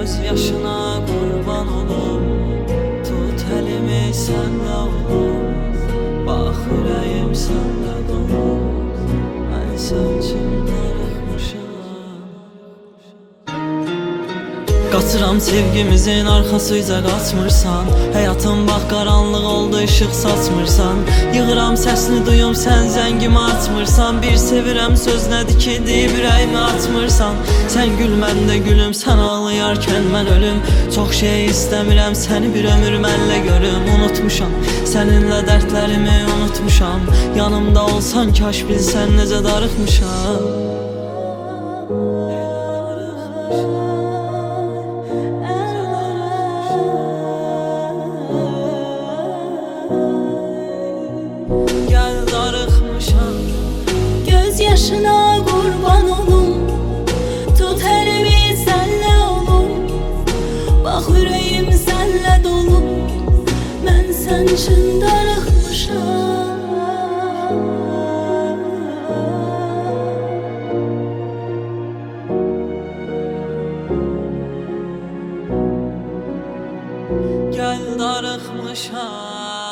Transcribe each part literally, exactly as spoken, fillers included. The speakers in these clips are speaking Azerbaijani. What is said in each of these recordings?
göz yaşına qurban olum. Tut əlimi səndə olum. Bax ürəyim səndə dolum. Mən sən üçün darıxmışam. Qaçıram sevgimizin arxasıyca qaçmırsan. Həyatım bax qaranlıq oldu, işıq saçmırsan. Yığıram səsini duyum, sən zəngimi açmırsan. Bir sevirəm söz nədir ki, deyib ürəyimi açmırsan. Sən gül, mən də gülüm, sən ağlayarkən mən ölüm. Çox şey istəmirəm, səni bir ömür mənlə görüm. Unutmuşam, səninlə dərdlərimi unutmuşam. Yanımda olsan kaş bilsən necə darıxmışam. Göz yaşına qurban olum. Tut əlimi sənlə olum. Bax ürəyim sənlə dolum. Mən sən üçün darıxmışam. Gəl darıxmışam.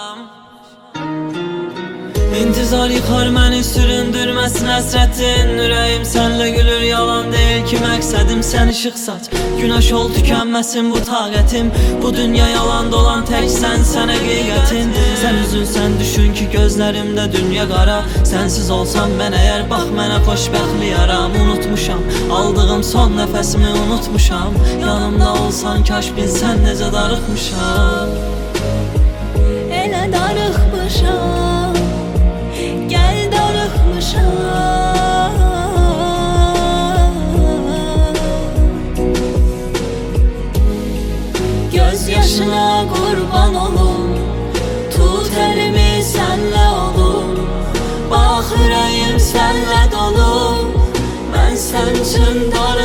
İntizar yıxar məni, süründürməsin həsrətin. Ürəyim sənlə gülür, yalan deyil ki məqsədim. Sən işıq saç, günəş ol, tükənməsin bu taqətim. Bu dünya yalan dolan, tək sən, sən həqiqətin. Sən üzülsən, düşün ki gözlərimdə dünya qara. Sənsiz olsam mən əgər, bax mənə xoşbəxtlik yaram. Unutmuşam, aldığım son nəfəsimi unutmuşam. Yanımda olsan kaş bilsən necə darıxmışam. Elə darıxmışam. Gəl darıxmışam. Göz yaşına qurban olum. Tut əlimi sənlə olum. Bax ürəyim sənlə dolum. Mən sən üçün darıxmışam.